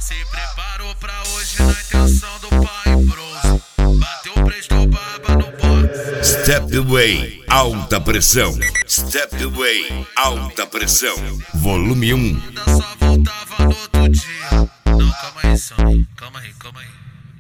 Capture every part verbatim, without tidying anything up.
Se preparou pra hoje na intenção do pai bros. Bateu, prestou barba no box. Stepway, alta pressão. Stepway, alta pressão. Volume um. Ainda só voltava no outro dia. Não, calma aí, Sammy. Calma aí, calma aí.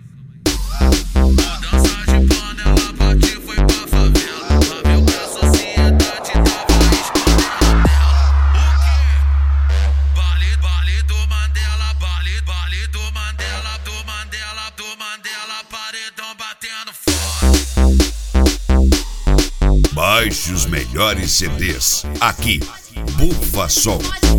Mudança de panela, bati, foi pra favela. Pra ver o que a sociedade tava escondendo dela. O quê? Baile, baile do Mandela, baile, baile do Mandela, do Mandela, do Mandela, paredão batendo forte. Baixe os melhores C Ds. Aqui, Bufa Som.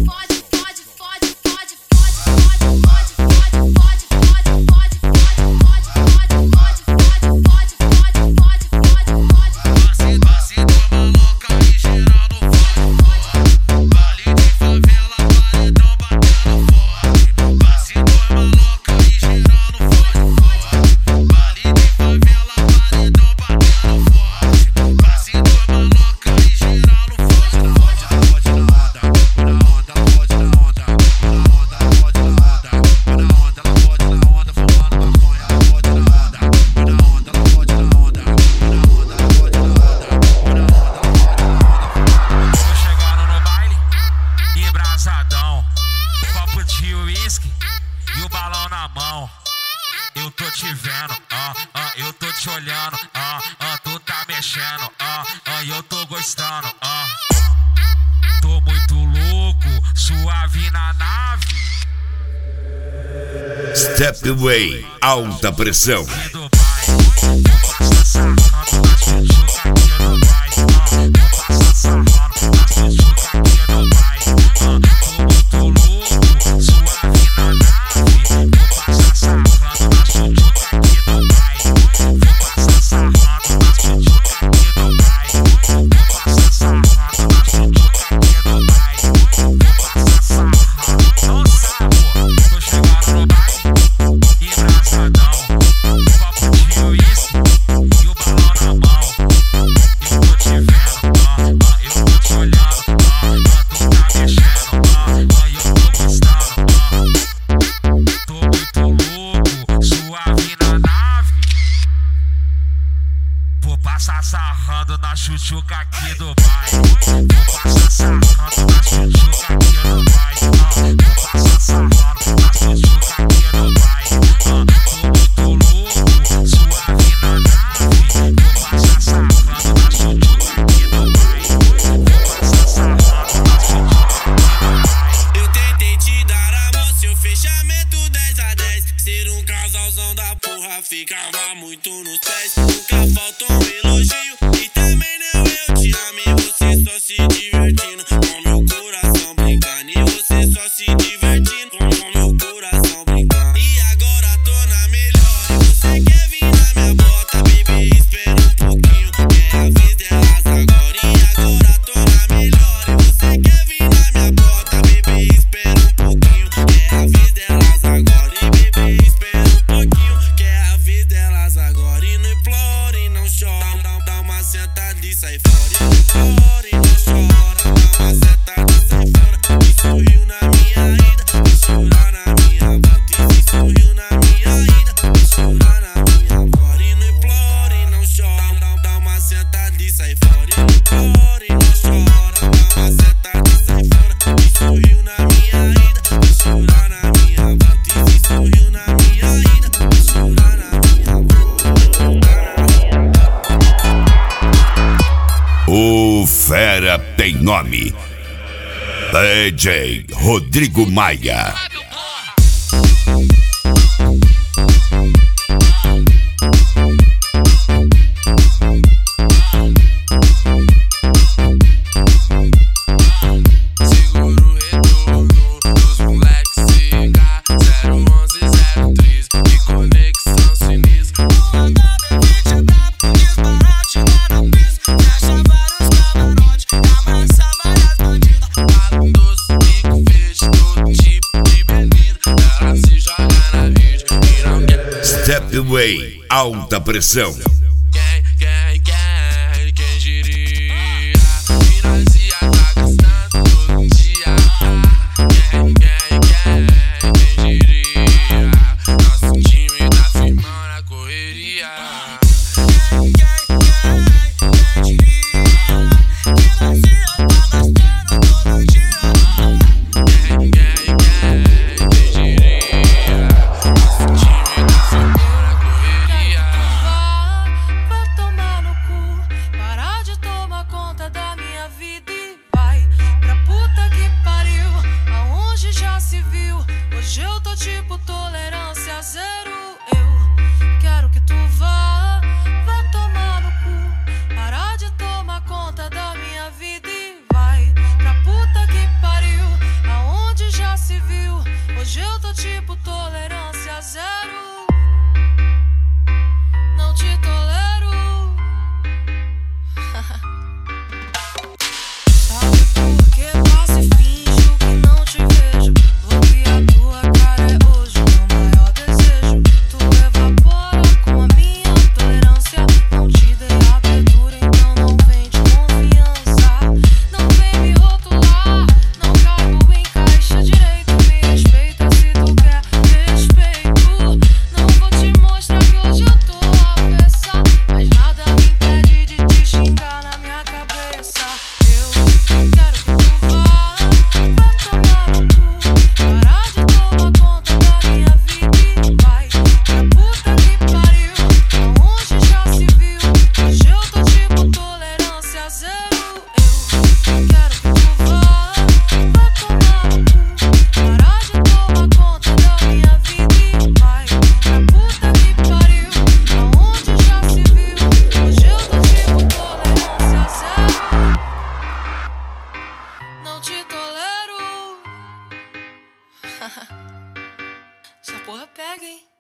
Copo de uísque e o balão na mão. Eu tô te vendo, ah, ah, eu tô te olhando, ah, ah, tu tá mexendo, ah, ah, eu tô gostando, ah. Tô muito louco, suave na nave. Stepway, alta pressão. Passar sarrando na chuchuca aqui do bairro. Vou passar sarrando na chuchuca aqui do bairro. Vou passar sarrando na chuchuca aqui do bairro. Tô muito louco, suave na nave. Vou passar sarrando na chuchuca aqui do bairro. Vou passar sarrando na chuchuca aqui do bairro. Eu tentei te dar amor, seu fechamento dez a dez. Ser um casalzão da porra ficava muito nos pés. Nunca faltou um elogio e também não eu te amo. E você só se divertindo com meu coração brincando. E você só se divertindo com meu coração brincando. E agora tô na melhor e você quer vir na minha bota. Baby, espera um pouquinho, é a vez delas agora. E agora tô na melhor e você quer vir na minha bota. Baby, espera um pouquinho, é a vez delas agora. E baby, espera um pouquinho, que é a vez delas agora. E não implore, não chora, dá, dá uma sentada e sai fora. E não implore, não chora, dá uma sentada e sai fora. E sorriu na minha ida, e chorar na minha volta. E se sorriu na minha ida, e chorar na minha volta. E não implore, não chora, dá, dá uma sentada e sai fora. E não implore, não chora, dá uma sentada e sai fora. E sorriu na minha ida, e chorar na minha volta. E se sorriu na minha ida, e chorar na minha volta. O fera tem nome. D J Rodrigo Maia. Segura o retorno dos moleques cigar. Zero onze zero três e conexão sinistra. Manda bebê te dá pro disparate lá na pista. Fecha vários camarotes, amassa várias bandidas. Fala um doce e com peixe, todo tipo de bebida. Ela se joga na rede e não quer. Stepway, alta pressão. Quem, quem, quem, quem diria? Que nós ia tá gastando todo dia. Quem, quem, quem, quem diria? tô tipo tolerância zero. Eu quero que tu vá, vá tomar no cu. Parar de tomar conta da minha vida e vai pra puta que pariu, aonde já se viu. Hoje eu tô tipo tolerância zero. Não te tolero. Sabe por que passo e finjo que não te vejo? Porque a tua cara é hoje o meu maior desejo. Tu evapora com a minha tolerância. Não te dei abertura, então não vem de confiança. Não vem me rotular, não caibo em caixa direito. Me respeita se tu quer respeito. Não vou te mostrar que hoje eu tô avessa, mas nada me impede de te xingar na minha cabeça. Eu quero que tu vá, vá tomar no cu. Parar de tomar conta da minha vida e vai pra puta que pariu, aonde já se viu. Hoje eu tô tipo tolerância zero. Eu quero que tu vá, vá tomar no cu. Parar de tomar conta da minha vida e vai pra puta que pariu, aonde já se viu. Hoje eu tô tipo tolerância zero. Não te tolero. Essa porra pega, hein?